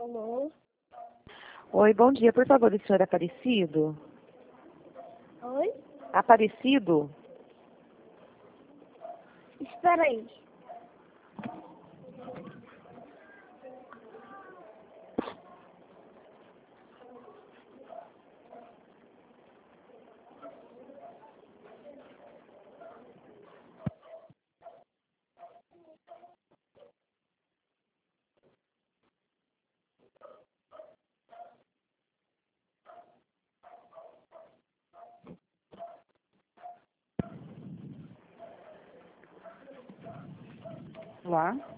Alô? Oi, bom dia. Por favor, o senhor Aparecido? Oi? Aparecido? Espera aí. Lá.